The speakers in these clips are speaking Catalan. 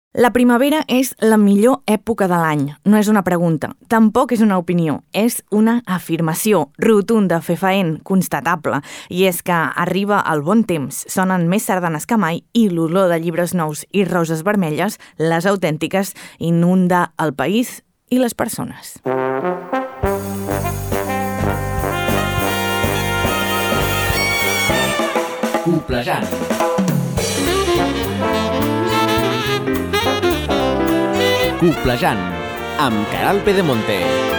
La primavera és la millor època de l'any. No és una pregunta, tampoc és una opinió, és una afirmació rotunda, fefaent, constatable. I és que arriba el bon temps, sonen més sardanes que mai i l'olor de llibres nous i roses vermelles, les autèntiques, inunda el país i les persones. Coplejant. Coplejant, amb Caral Pedemonte.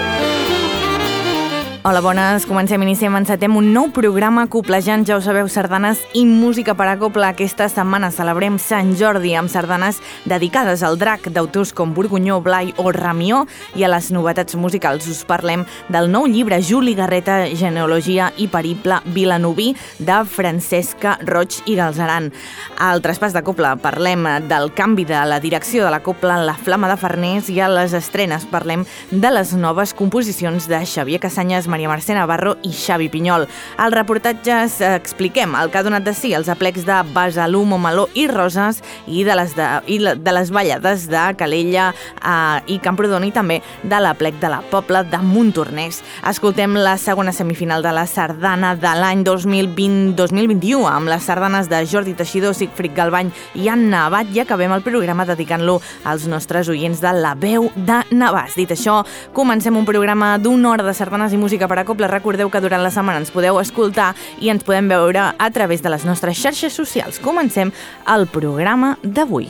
Hola, bones. Iniciem, encetem un nou programa Coplejant, ja ho sabeu, sardanes i música per a copla. Aquesta setmana celebrem Sant Jordi amb sardanes dedicades al drac d'autors com Borgunyó, Blai o Ramió, i a les novetats musicals us parlem del nou llibre Juli Garreta, Genealogia i Periple Vilanoví, de Francesca Roig i Galzeran. Al traspàs de copla parlem del canvi de la direcció de la copla La Flama de Farners, i a les estrenes parlem de les noves composicions de Xavier Casanyes, Maria Mercè Navarro i Xavi Pinyol. Al reportatges expliquem el que ha donat de si els aplecs de Besalú, Montmeló i Roses, i de les ballades de Calella i Camprodon, i també de l'aplec de la Pobla de Montornès. Escoltem la segona semifinal de la sardana de l'any 2020-2021 amb les sardanes de Jordi Teixidor, Sigfrid Galbany i Anna Abad, i acabem el programa dedicant-lo als nostres oients de La Veu de Navàs. Dit això, comencem un programa d'una hora de sardanes i música per a copla. Recordeu que durant la setmana ens podeu escoltar i ens podem veure a través de les nostres xarxes socials. Comencem el programa d'avui.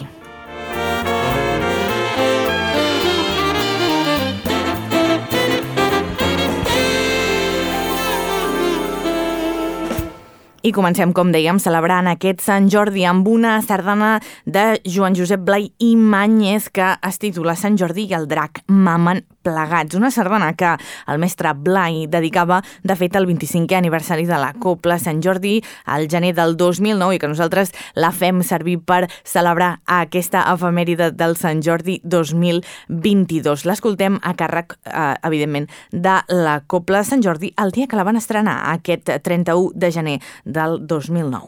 I comencem, com dèiem, celebrant aquest Sant Jordi amb una sardana de Joan Josep Blai i Màñez que es titula Sant Jordi i el drac mamen plegats. Una sardana que el mestre Blai dedicava, de fet, al 25è aniversari de la Copla Sant Jordi al gener del 2009, i que nosaltres la fem servir per celebrar aquesta efemèride del Sant Jordi 2022. L'escoltem a càrrec, evidentment, de la Copla Sant Jordi el dia que la van estrenar, aquest 31 de gener del 2009.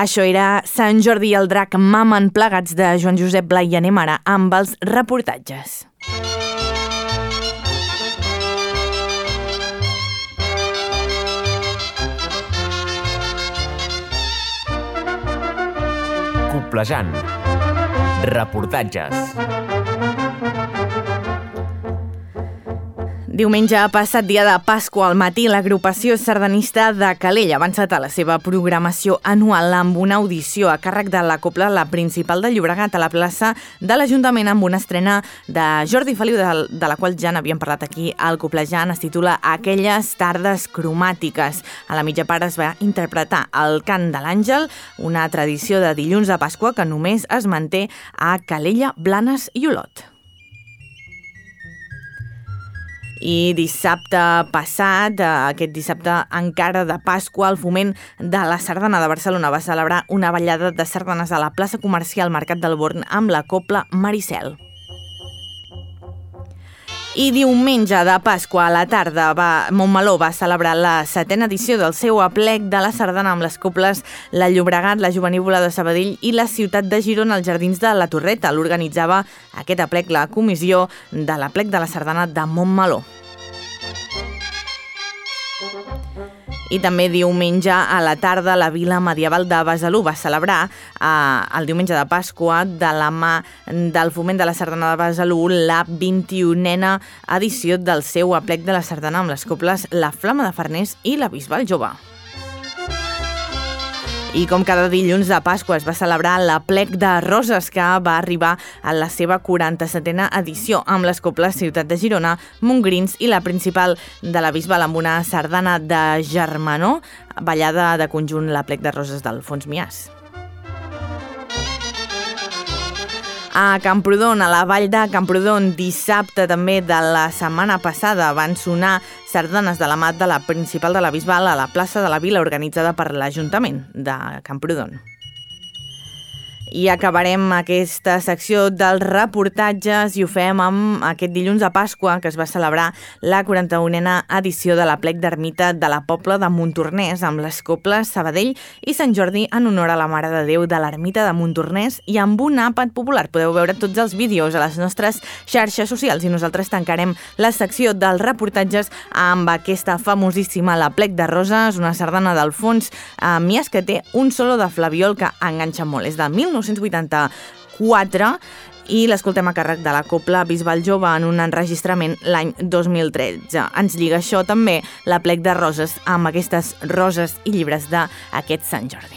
Això era Sant Jordi i el drac mamen plegats de Joan Josep Blai, i anem ara amb els reportatges. Coplejant. Reportatges. Diumenge passat, dia de Pasqua, al matí, l'agrupació sardanista de Calella ha avançat a la seva programació anual amb una audició a càrrec de la Cobla, la principal de Llobregat, a la plaça de l'Ajuntament, amb una estrena de Jordi Feliu, de la qual ja n'havíem parlat aquí al Coplejant. Es titula Aquelles tardes cromàtiques. A la mitja part es va interpretar el cant de l'Àngel, una tradició de dilluns de Pasqua que només es manté a Calella, Blanes i Olot. I dissabte passat, aquest dissabte encara de Pasqua, el Foment de la Sardana de Barcelona va celebrar una ballada de sardanes a la plaça comercial Mercat del Born amb la Cobla Maricel. I diumenge de Pasqua a la tarda, Montmeló va celebrar la 7a edició del seu aplec de la sardana amb les cobles La Llobregat, la Jovenívola de Sabadell i la ciutat de Girona als Jardins de la Torreta. L'organitzava aquest aplec la comissió de l'aplec de la sardana de Montmeló. I també diumenge a la tarda la Vila Medieval de Besalú va celebrar el diumenge de Pasqua, de la mà del Foment de la Sardana de Besalú, la 21a edició del seu aplec de la sardana amb les cobles La Flama de Farners i la Bisbal Jove. I com cada dilluns de Pasqua es va celebrar l'aplec de Roses, que va arribar a la seva 47a edició amb les cobles Ciutat de Girona, Montgrins i la principal de la Bisbal, amb una sardana de germanor, ballada de conjunt l'aplec de Roses d'Alfons Miàs. A Camprodon, a la vall de Camprodon, dissabte també de la setmana passada van sonar sardanes de la mà de la principal de la Bisbal a la plaça de la Vila, organitzada per l'Ajuntament de Camprodon. I acabarem aquesta secció dels reportatges i ho fem amb aquest dilluns de Pasqua, que es va celebrar la 41a edició de l'aplec d'ermita de la Pobla de Montornès amb les cobles Sabadell i Sant Jordi en honor a la Mare de Déu de l'ermita de Montornès i amb un àpat popular. Podeu veure tots els vídeos a les nostres xarxes socials i nosaltres tancarem la secció dels reportatges amb aquesta famosíssima l'aplec de Roses, una sardana d'Alfons Miàs que té un solo de flabiol que enganxa molt. És de 1984 i l'escoltem a càrrec de la Cobla Bisbal Jove en un enregistrament l'any 2013. Ens lliga això també l'aplec de Roses amb aquestes roses i llibres d'aquest Sant Jordi.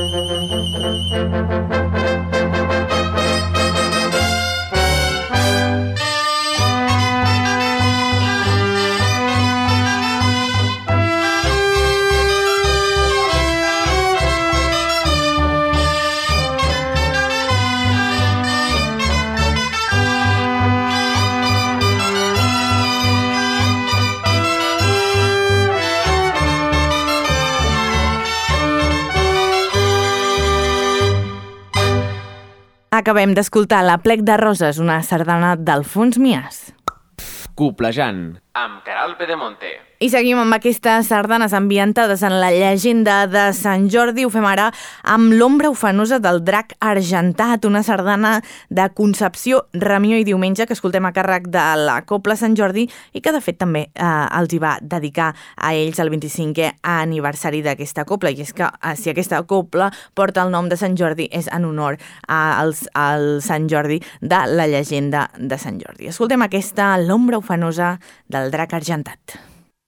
Acabem d'escoltar La plec de roses, una sardana d'Alfons Mias. Coplejant, amb Queralt Pedemonte. I seguim amb aquestes sardanes ambientades en la llegenda de Sant Jordi. Ho fem ara amb L'ombra ufanosa del drac argentat, una sardana de Concepció, Ramió i Diumenge que escoltem a càrrec de la Cobla Sant Jordi i que de fet també els hi va dedicar a ells el 25è aniversari d'aquesta cobla. I és que si aquesta cobla porta el nom de Sant Jordi és en honor al Sant Jordi de la llegenda de Sant Jordi. Escoltem aquesta L'ombra ufanosa del drac argentat.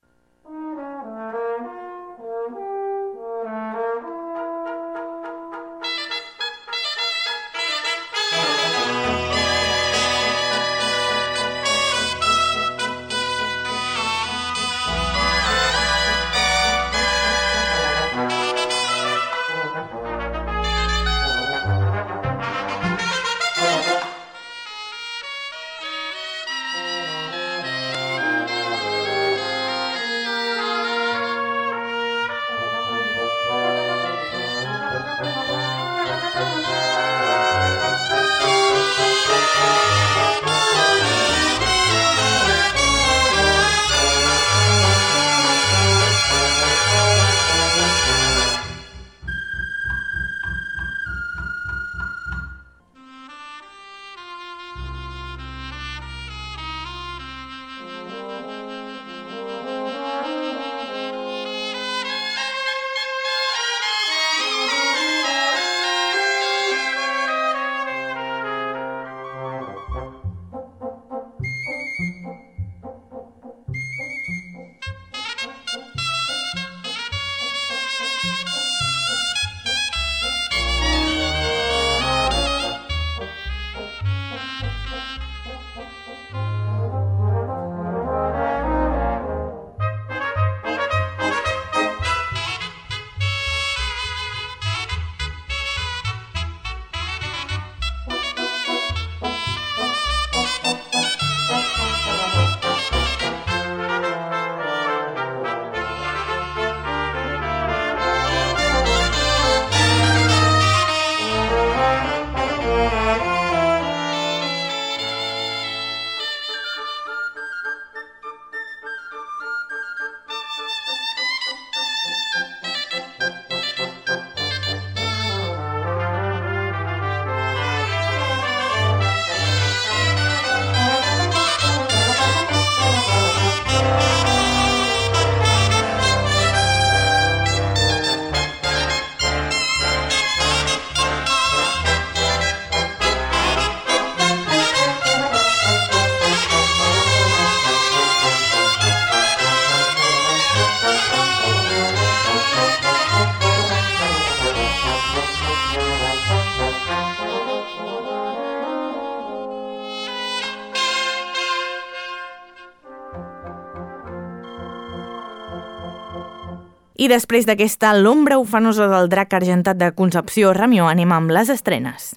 I després d'aquesta L'ombra ufanosa del drac argentat de Concepció, Ramió, anem amb les estrenes.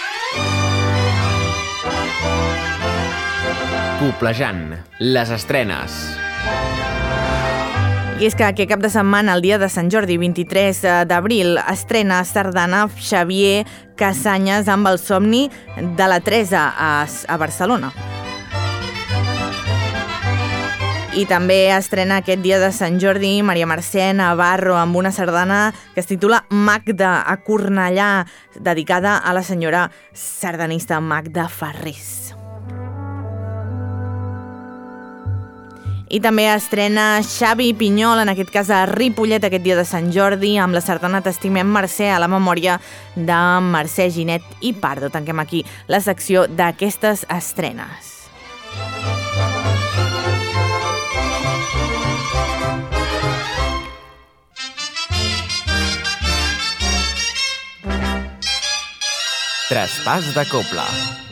Coplejant, les estrenes. I és que aquest cap de setmana, el dia de Sant Jordi, 23 d'abril, estrena sardana Xavier Casanyes amb El somni de la Teresa a Barcelona. I també estrena aquest dia de Sant Jordi Maria Mercè Navarro amb una sardana que es titula Magda a Cornellà, dedicada a la senyora sardanista Magda Ferrés. I també estrena Xavi Pinyol, en aquest cas a Ripollet, aquest dia de Sant Jordi, amb la sardana T'estimem Mercè, a la memòria de Mercè Ginet i Pardo. Tanquem aquí la secció d'aquestes estrenes. Traspàs de Copla.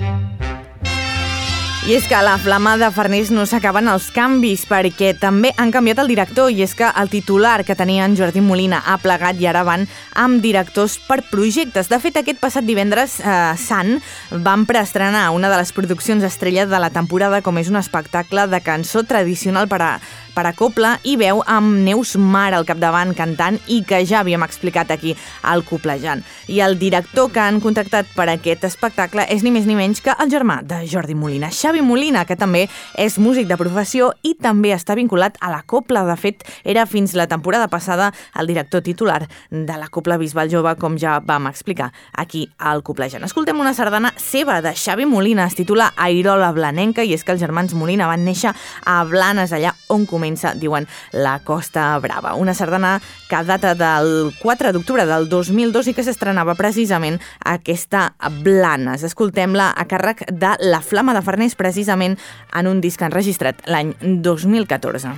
I és que a la Flama de Farners no s'acaben els canvis, perquè també han canviat el director, i és que el titular que tenia en Jordi Molina ha plegat i ara van amb directors per projectes. De fet, aquest passat divendres sant van preestrenar una de les produccions estrella de la temporada, com és un espectacle de cançó tradicional per a copla i veu amb Neus Mar al capdavant cantant i que ja havíem explicat aquí al Coplejant. I el director que han contractat per aquest espectacle és ni més ni menys que el germà de Jordi Molina, Xavi Molina, que també és músic de professió i també està vinculat a la copla. De fet, era fins la temporada passada el director titular de la Copla Bisbal Jove, com ja vam explicar aquí al Coplejant. Escoltem una sardana seva de Xavi Molina, es titula Airola Blanenca, i és que els germans Molina van néixer a Blanes, allà on comença, diuen, la Costa Brava. Una sardana que data del 4 d'octubre del 2002 i que s'estrenava precisament aquesta Blanes. Escoltem-la a càrrec de la Flama de Farners, precisament en un disc enregistrat l'any 2014.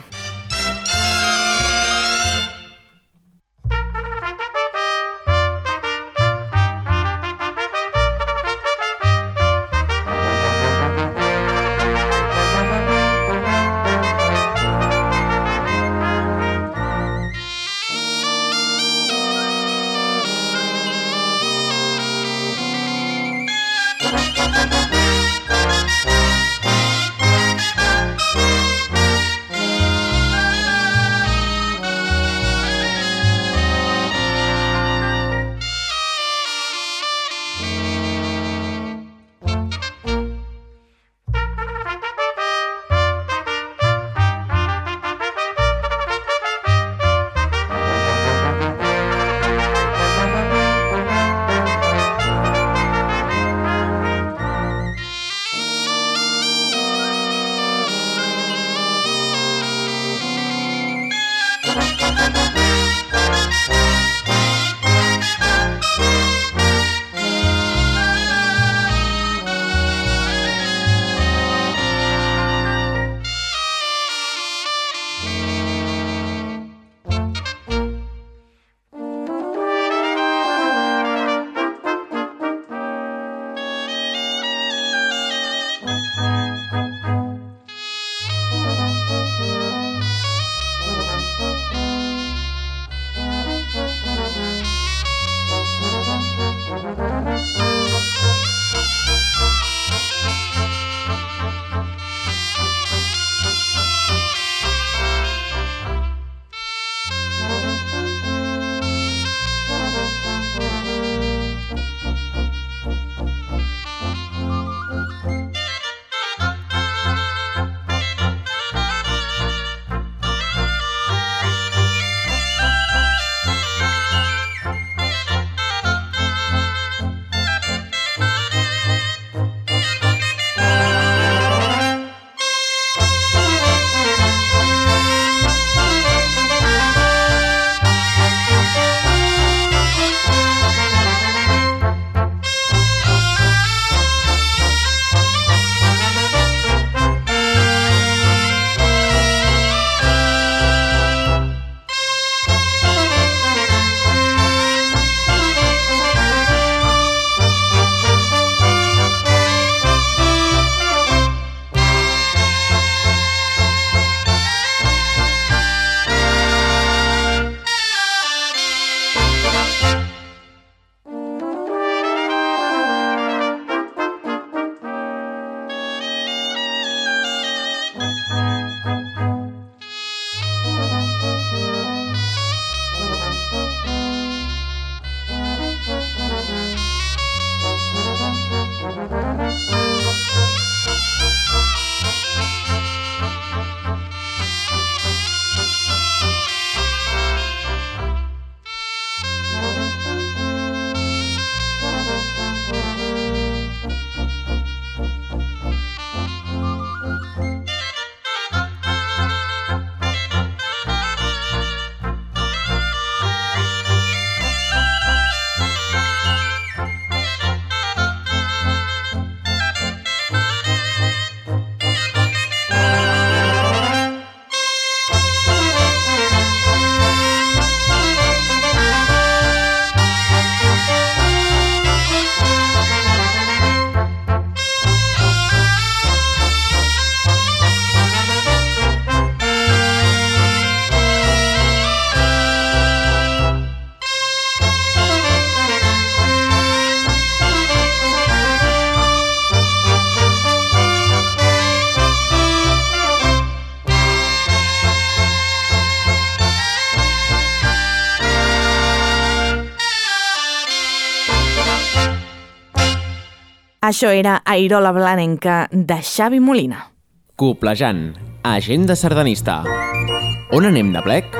Això era Airola Blanenca de Xavi Molina. Coplejant, agenda sardanista. On anem de plec?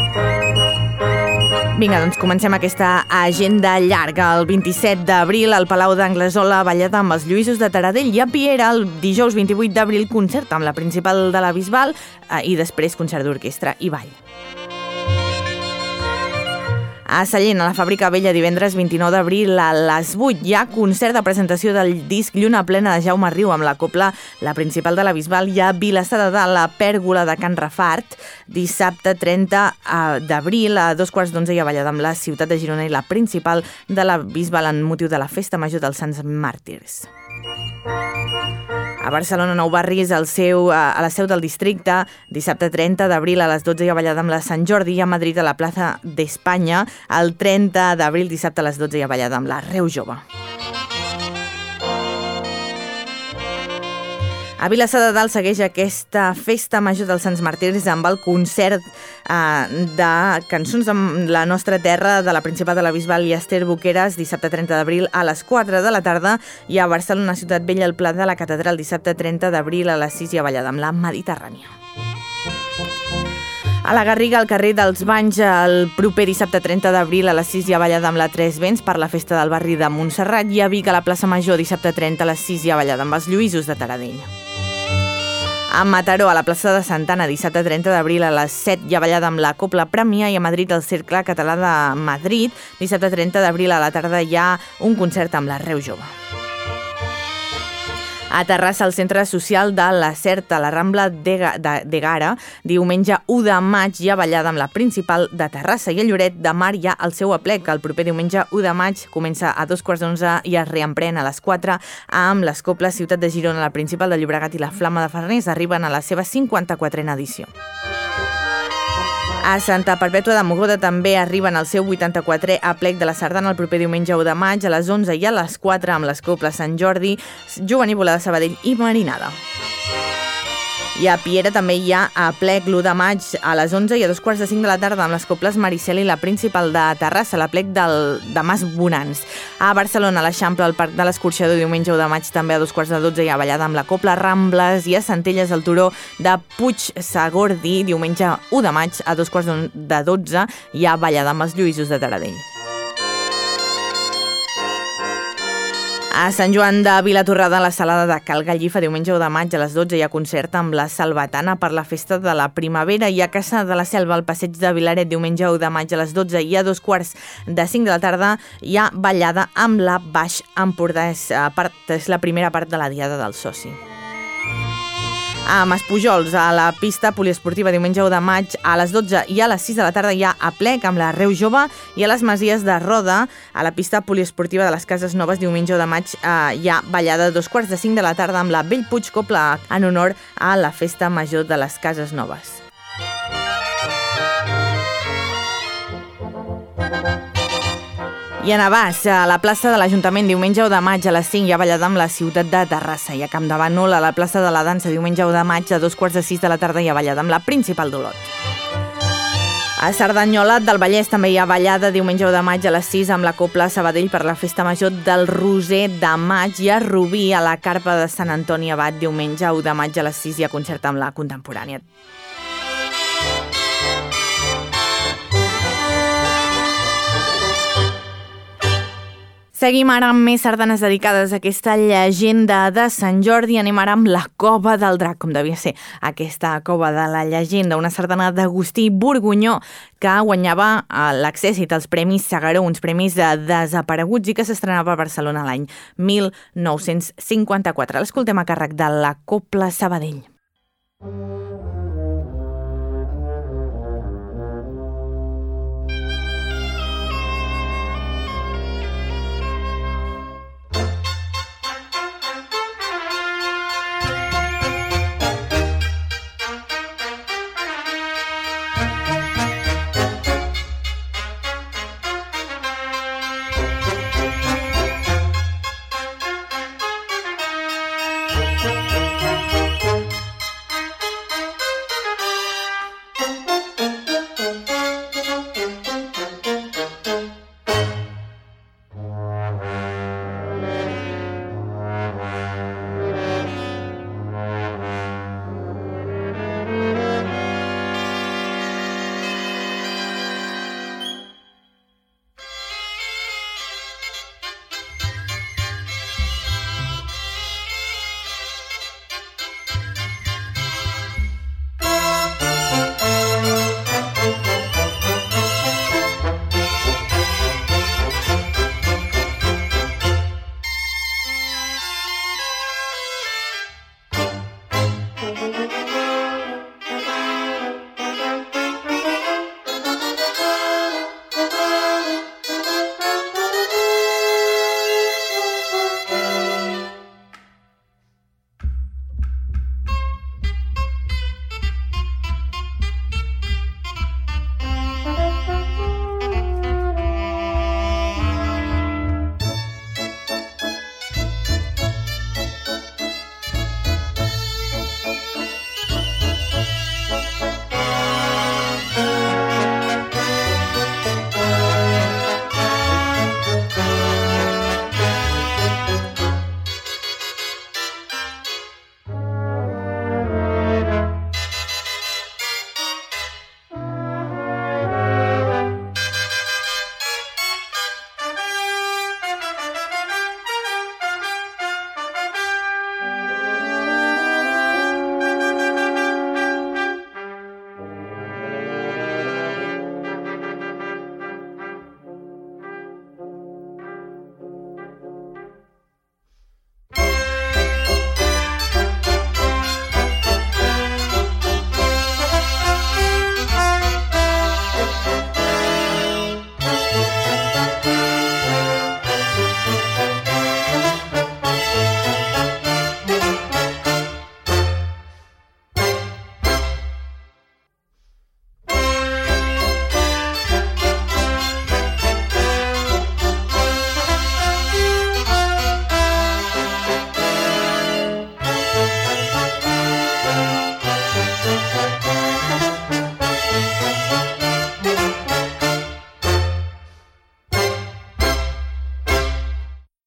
Vinga, doncs comencem aquesta agenda llarga. El 27 d'abril, al Palau d'Anglesola, ballada amb els Lluïsos de Taradell, i a Piera, el dijous 28 d'abril, concert amb la Principal de la Bisbal i després concert d'orquestra i ball. A Sallent, a la Fàbrica Vella, divendres 29 d'abril a les 8, hi ha concert de presentació del disc Lluna Plena de Jaume Riu amb la cobla La Principal de la Bisbal. Hi ha Vilassar de Dalt, la Pèrgola de Can Rafart, dissabte 30 d'abril a 2:15 hi ha ballada amb la Ciutat de Girona i la Principal de la Bisbal en motiu de la Festa Major dels Sants Màrtirs. A Barcelona, Nou Barris, a la seu del districte, dissabte 30 d'abril a les 12 hi ha ballada amb la Sant Jordi, i a Madrid, a la plaça d'Espanya, el 30 d'abril, dissabte a les 12 hi ha ballada amb la Reu Jove. A Vilassar de Dalt segueix aquesta Festa Major dels Sants Màrtirs amb el concert de cançons de la nostra terra, de la Principal de la Bisbal i Esther Boqueras, dissabte 30 d'abril a les 4 de la tarda, i a Barcelona, Ciutat Vella, al Pla de la Catedral, dissabte 30 d'abril a les 6 hi ha ballada amb la Mediterrània. A la Garriga, al carrer dels Banys, el proper dissabte 30 d'abril a les 6 hi ha ballada amb la Tres Vents per la festa del barri de Montserrat, i a Vic, a la plaça Major, dissabte 30 a les 6 hi ha ballada amb els Lluïsos de Taradell. A Mataró, a la plaça de Santana, dissabte 30 d'abril a les 7 hi ha ballada amb la Cobla Premià, i a Madrid, al Cercle Català de Madrid, dissabte 30 d'abril a la tarda hi ha un concert amb la Reu Jove. A Terrassa, al Centre Social de la Certa, a la Rambla d'Egara, diumenge 1 de maig hi ha ballada amb la Principal de Terrassa, i a Lloret de Mar hi ha el seu aplec. El proper diumenge 1 de maig comença a 2:15 i es reemprèn a les 4 amb les coples Ciutat de Girona, la Principal de Llobregat i la Flama de Farners. Arriben a la seva 54a edició. A Santa Perpètua de Mogoda també arriben al seu 84è aplec de la Sardana el proper diumenge 1 de maig a les 11 i a les 4 amb les coples Sant Jordi, Joanívola de Sabadell i Marinada. I a Piera també hi ha aplec l'1 de maig a les 11 i a 2:45 de la tarda amb les coples Maricel i la Principal de Terrassa, l'aplec de Mas Bonans. A Barcelona, a l'Eixample, al Parc de l'Escorxador, diumenge 1 de maig també a 2:12 hi ha ballada amb la copla Rambles, i a Centelles, al turó de Puigsegordi, diumenge 1 de maig a 2:12 hi ha ballada amb els Lluïsos de Taradell. A Sant Joan de Vilatorrada, a la Salada de Cal Gallifa, diumenge 1 de maig a les 12 hi ha concert amb la Salvatana per la festa de la primavera, i a Caça de la Selva, al Passeig de Vilaret, diumenge 1 de maig a les 12 i a 2:45 de la tarda hi ha ballada amb la Baix Empordà. És la primera part de la Diada del Soci. A Maspujols, a la pista poliesportiva, diumenge 1 de maig a les 12 i a les 6 de la tarda hi ha aplec amb la Reu Jove, i a les Masies de Roda, a la pista poliesportiva de les Cases Noves, diumenge 1 de maig hi ha ballada a 2:45 de la tarda amb la Bellpuig Copla en honor a la Festa Major de les Cases Noves. I a Navàs, a la plaça de l'Ajuntament, diumenge 1 de maig a les 5 hi ha ballada amb la Ciutat de Terrassa, i a Campdevànol, a la plaça de la Dansa, diumenge 1 de maig a 2:15 de la tarda hi ha ballada amb la Principal d'Olot. A Cerdanyola del Vallès també hi ha ballada diumenge 1 de maig a les 6 amb la Copla Sabadell per la Festa Major del Roser de maig, i a Rubí, a la Carpa de Sant Antoni Abat, diumenge 1 de maig a les 6 hi ha concert amb la Contemporània. Seguim ara amb més sardanes dedicades a aquesta llegenda de Sant Jordi. Anem ara amb la Cova del Drac, com devia ser aquesta Cova de la Llegenda, una sardana d'Agustí Borgunyó que guanyava l'accèssit als Premis Segaró, uns premis desapareguts, i que s'estrenava a Barcelona l'any 1954. L'escoltem a càrrec de la Copla Sabadell.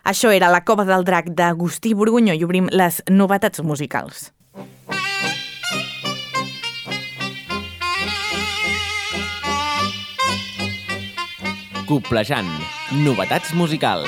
Això era La Cova del Drac d'Agustí Borgunyó i obrim les novetats musicals. Coplejant, novetats musicals.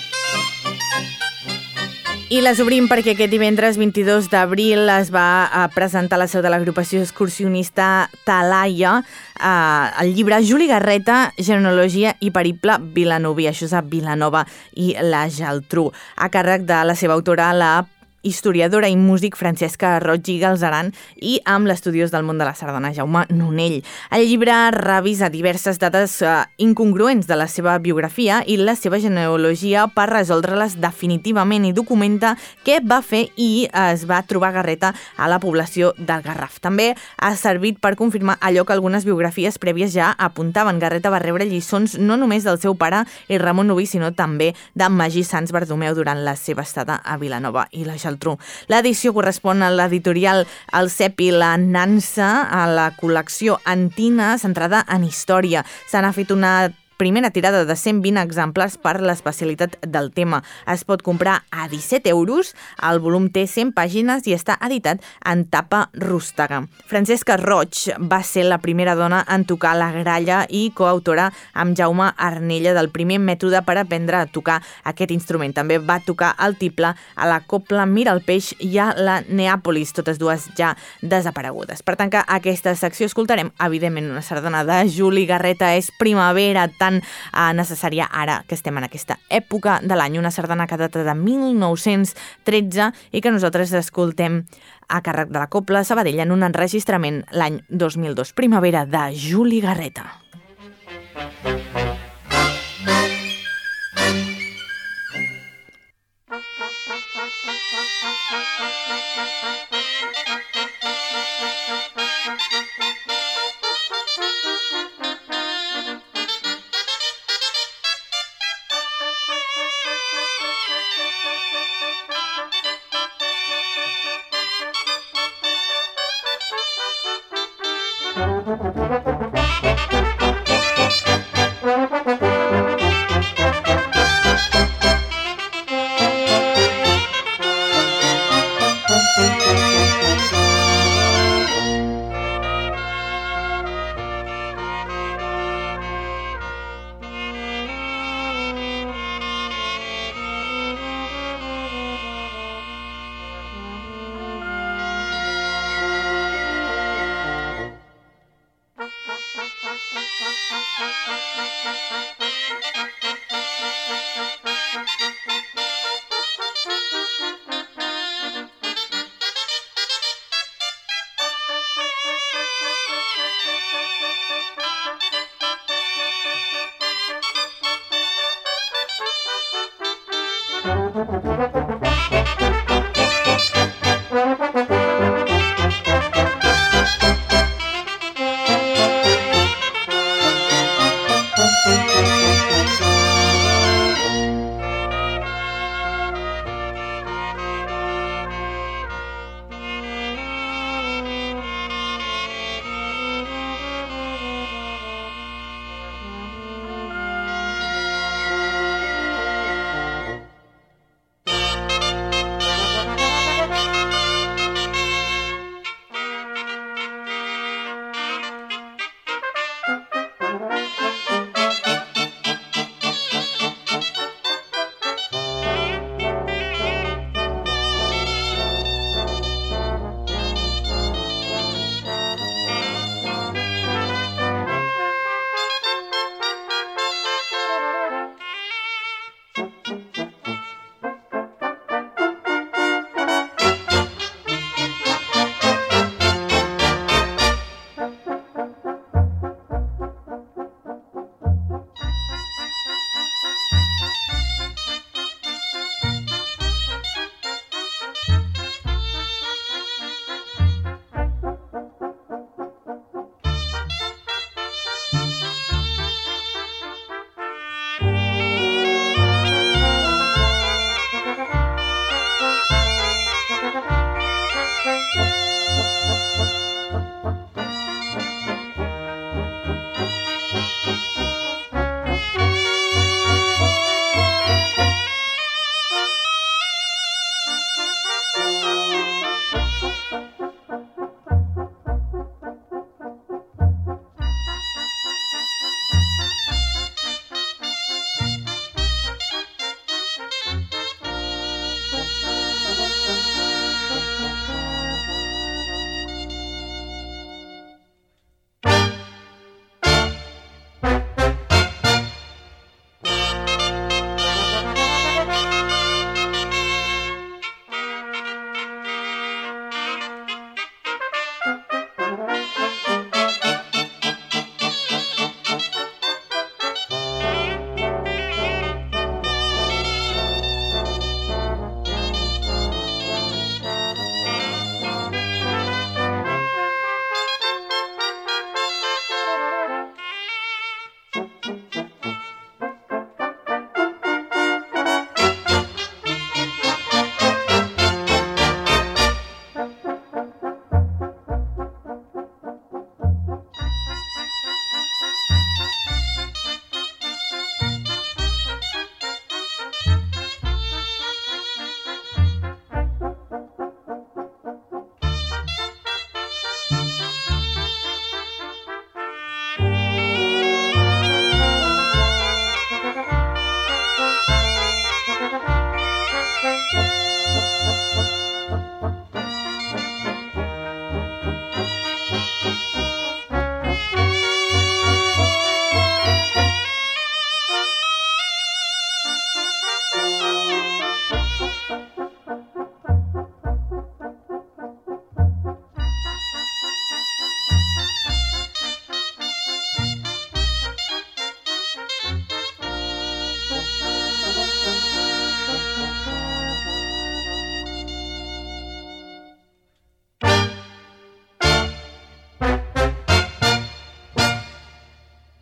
I les obrim perquè aquest divendres 22 d'abril es va presentar a la seu de l'agrupació excursionista Talaia el llibre Juli Garreta, Genealogia i Periple Vilanoví, això és a Vilanova i la Geltrú, a càrrec de la seva autora, la historiadora i músic Francesca Roig i Galzeran i amb l'estudiós del món de la sardana Jaume Nonell. El llibre revisa diverses dades incongruents de la seva biografia i la seva genealogia per resoldre-les definitivament i documenta què va fer i es va trobar Garreta a la població del Garraf. També ha servit per confirmar allò que algunes biografies prèvies ja apuntaven. Garreta va rebre lliçons no només del seu pare i Ramon Noví, sinó també de Magí Sans Bartomeu durant la seva estada a Vilanova i la Geltrú. L'edició correspon a l'editorial El Cep i la Nansa, a la col·lecció Antina, centrada en història. Se n'ha fet una primera tirada de 120 exemplars per l'especialitat del tema. Es pot comprar a 17 €. El volum té 100 pàgines i està editat en tapa rústega. Francesca Roig va ser la primera dona en tocar la gralla i coautora amb Jaume Arnella del primer mètode per aprendre a tocar aquest instrument. També va tocar el tiple a la Copla Mira el Peix i a la Neàpolis, totes dues ja desaparegudes. Per tancar aquesta secció escoltarem, evidentment, una sardana de Juli Garreta. És primavera, tan necessària ara que estem en aquesta època de l'any, una sardana que data de 1913 i que nosaltres escoltem a càrrec de la Copla Sabadell en un enregistrament l'any 2002. Primavera de Juli Garreta.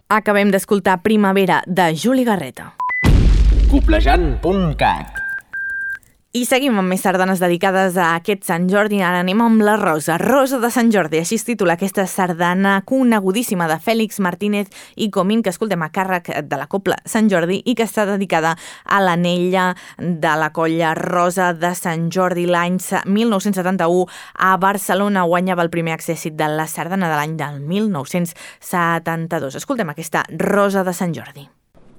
Acabem d'escoltar Primavera, de Juli Garreta. Coplejant.cat. I seguim amb més sardanes dedicades a aquest Sant Jordi. Ara anem amb la Rosa. Rosa de Sant Jordi, així es titula aquesta sardana conegudíssima de Fèlix Martínez i Comín, que escoltem a càrrec de la Cobla Sant Jordi i que està dedicada a l'anella de la colla Rosa de Sant Jordi. L'any 1971 a Barcelona guanyava el primer accèssit de la sardana de l'any del 1972. Escoltem aquesta Rosa de Sant Jordi.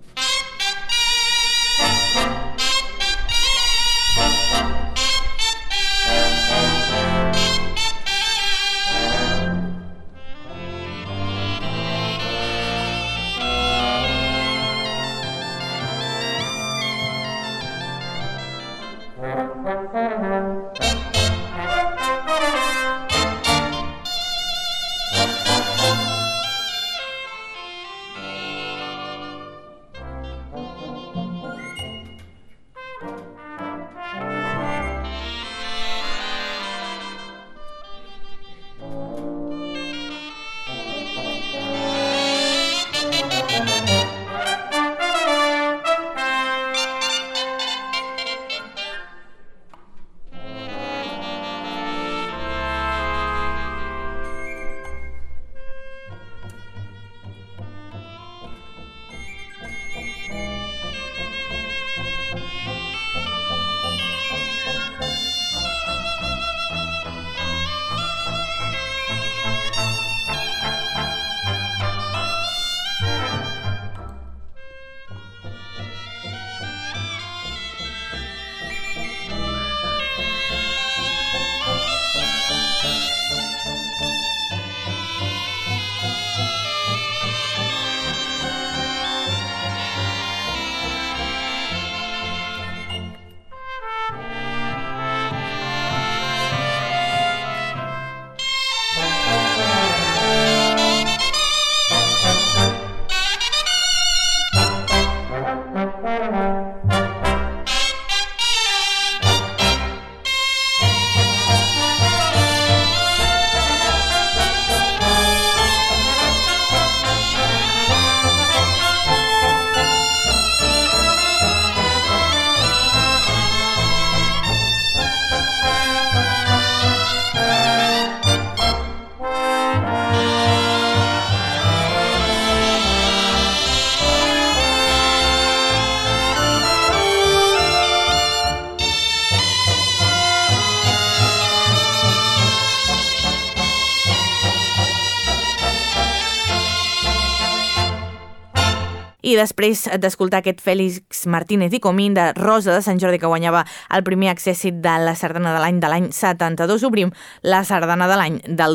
I després d'escoltar aquest Fèlix Martínez i Comín de Rosa de Sant Jordi, que guanyava el primer accèssit de la sardana de l'any 72, obrim la sardana de l'any del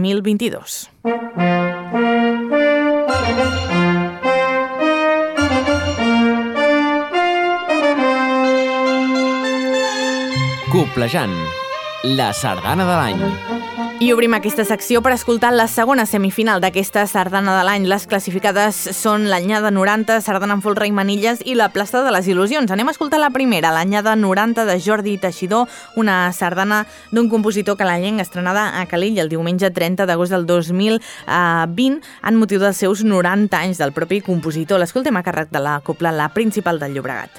2022. Coplejant, la sardana de l'any. I obrim aquesta secció per escoltar la segona semifinal d'aquesta sardana de l'any. Les classificades són l'Anyada 90, Sardana en folre i manilles i la Plaça de les Il·lusions. Anem a escoltar la primera, l'Anyada 90 de Jordi Teixidor, una sardana d'un compositor canadenc estrenada a Calella el diumenge 30 d'agost del 2020 en motiu dels seus 90 anys del propi compositor. L'escoltem a càrrec de la Cobla La Principal del Llobregat.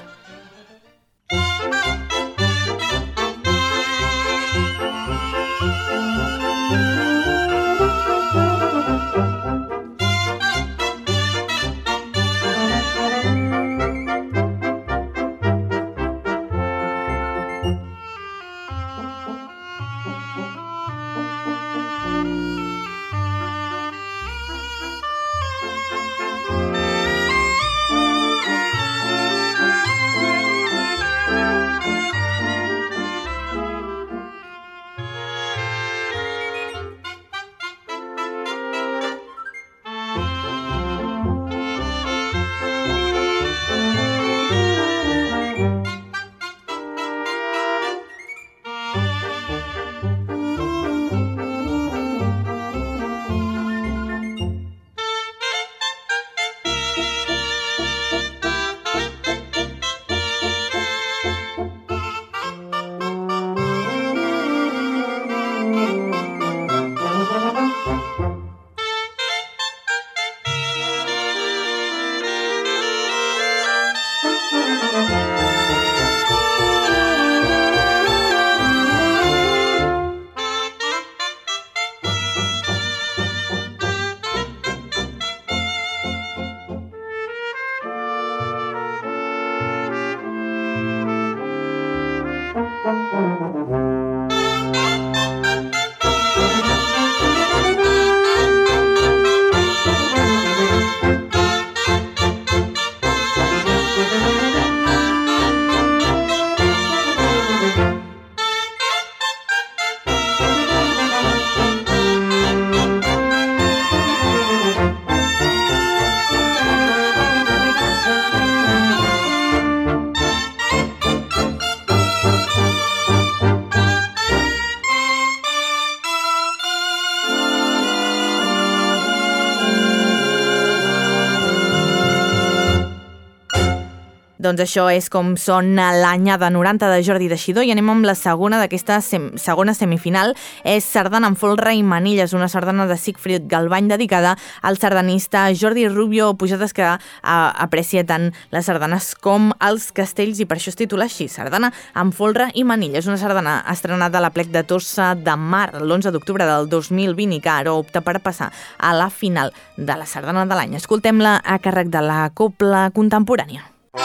Doncs això és com sona l'anyada 90 de Jordi Teixidor i anem amb la segona d'aquesta segona semifinal. És Sardana amb folre i manilles, una sardana de Siegfried Galbany dedicada al sardanista Jordi Rubio Pujadas, que aprecia tant les sardanes com els castells i per això es titula així, Sardana amb folre i manilles. Una sardana estrenada a la Plec de Tossa de Mar l'11 d'octubre del 2020 i que ara opta per passar a la final de la sardana de l'any. Escoltem-la a càrrec de la Cobla Contemporània.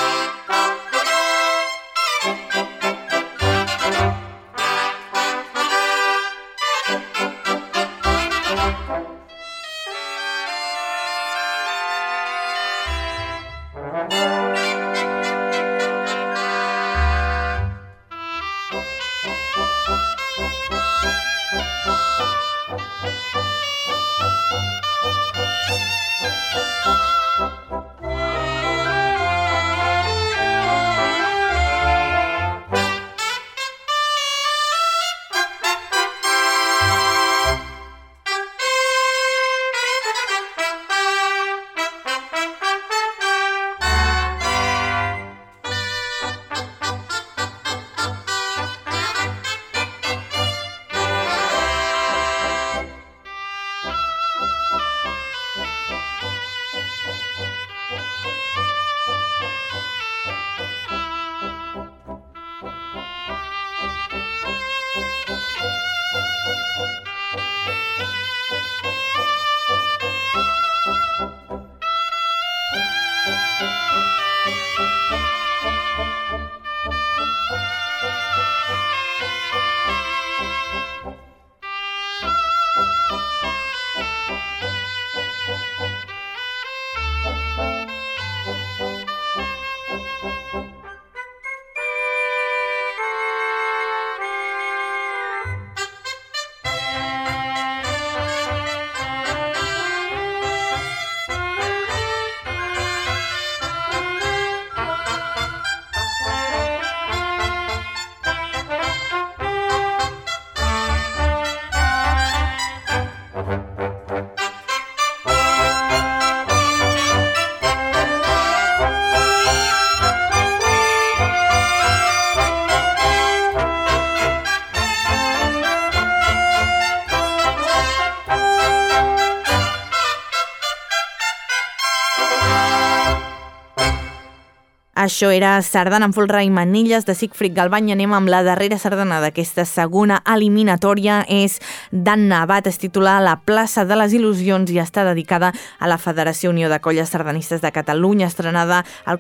Això era Sardana amb folre i manilles de Siegfried Galbany. Anem amb la darrera sardana d'aquesta segona eliminatòria. És d'Anna Abad, es titula La plaça de les il·lusions i està dedicada a la Federació Unió de Colles Sardanistes de Catalunya, estrenada al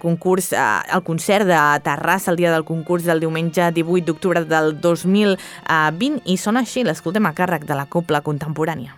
concert de Terrassa el dia del concurs del diumenge 18 d'octubre del 2020 i sona així, l'escoltem a càrrec de la Cobla Contemporània.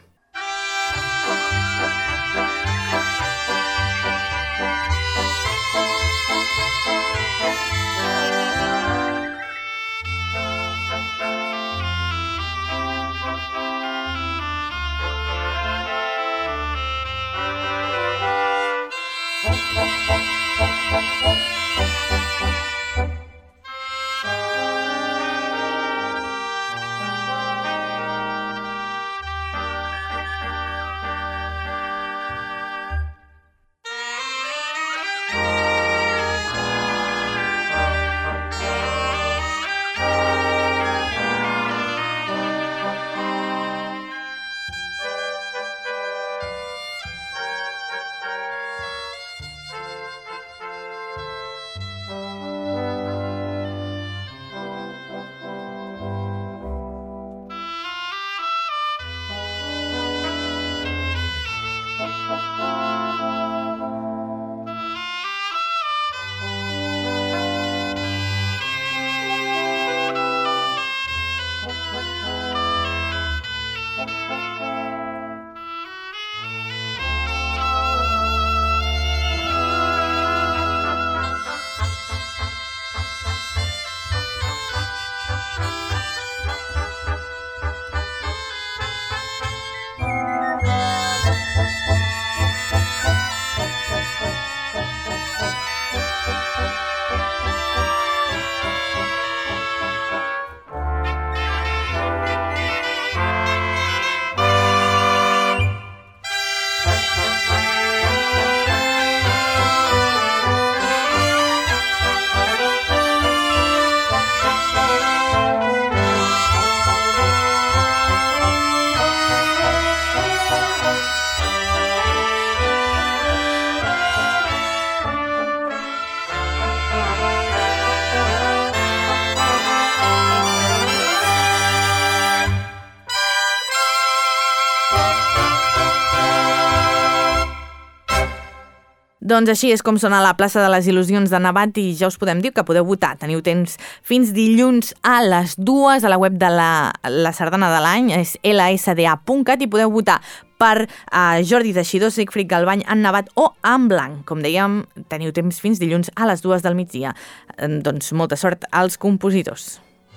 Doncs així és com sona la plaça de les Il·lusions de Navàs i ja us podem dir que podeu votar. Teniu temps fins dilluns a les 2 a la web de la sardana de l'any, és lsda.cat, i podeu votar per Jordi Teixidor, Siegfried Galbany, en Navàs o en Blanc. Com dèiem, teniu temps fins dilluns a les 2 del migdia. Doncs molta sort als compositors.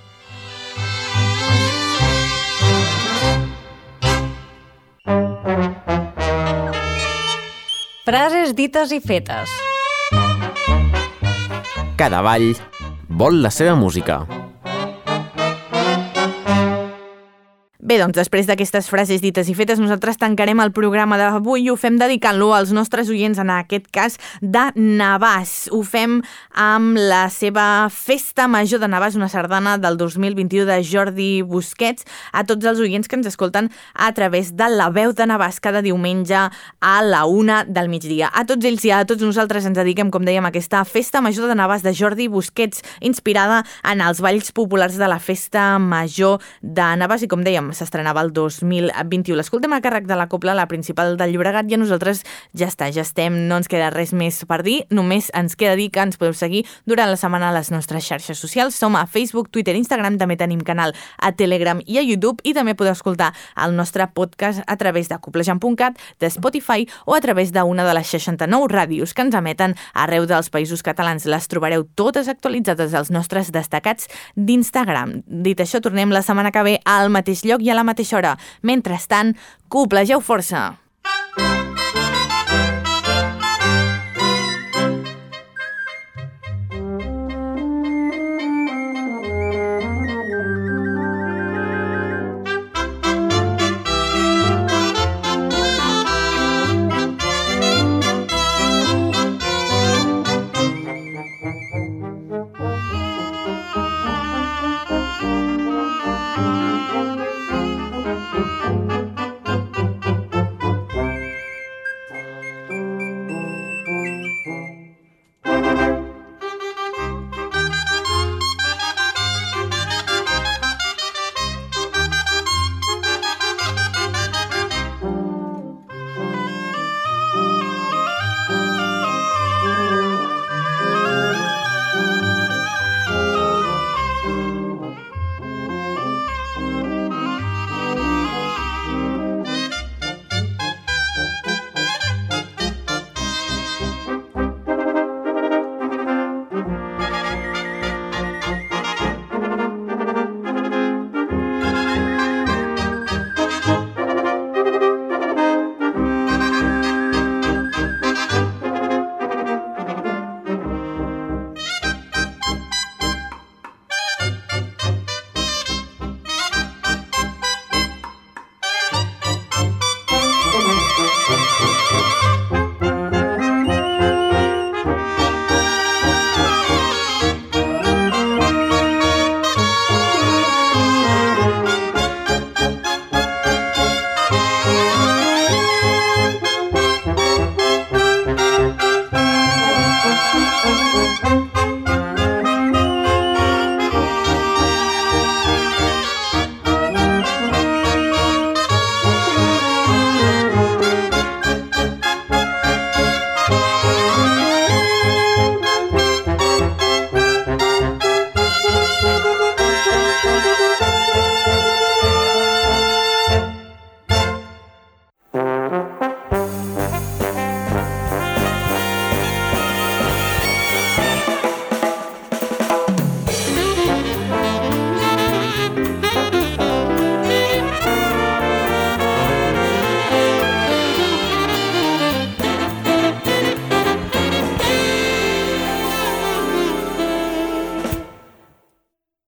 Frases dites i fetes. Cada ball vol la seva música. Bé, doncs després d'aquestes frases dites i fetes, nosaltres tancarem el programa d'avui i ho fem dedicant-lo als nostres oients, en aquest cas de Navàs. Ho fem amb la seva Festa Major de Navàs, una sardana del 2021 de Jordi Busquets, a tots els oients que ens escolten a través de La Veu de Navàs cada diumenge a la 1 del migdia. A tots ells i a tots nosaltres ens dediquem, com dèiem, a aquesta Festa Major de Navàs de Jordi Busquets, inspirada en els balls populars de la Festa Major de Navàs i, com dèiem, s'estrenava el 2021. L'escoltem a càrrec de la Cobla, la principal del Llobregat, i a nosaltres ja està, ja estem, no ens queda res més per dir, només ens queda dir que ens podeu seguir durant la setmana a les nostres xarxes socials. Som a Facebook, Twitter, Instagram, també tenim canal a Telegram i a YouTube, i també podeu escoltar el nostre podcast a través de coplejant.cat, de Spotify o a través d'una de les 69 ràdios que ens emeten arreu dels països catalans. Les trobareu totes actualitzades als nostres destacats d'Instagram. Dit això, tornem la setmana que ve al mateix lloc i a la mateixa hora. Mentrestant, coplegeu força!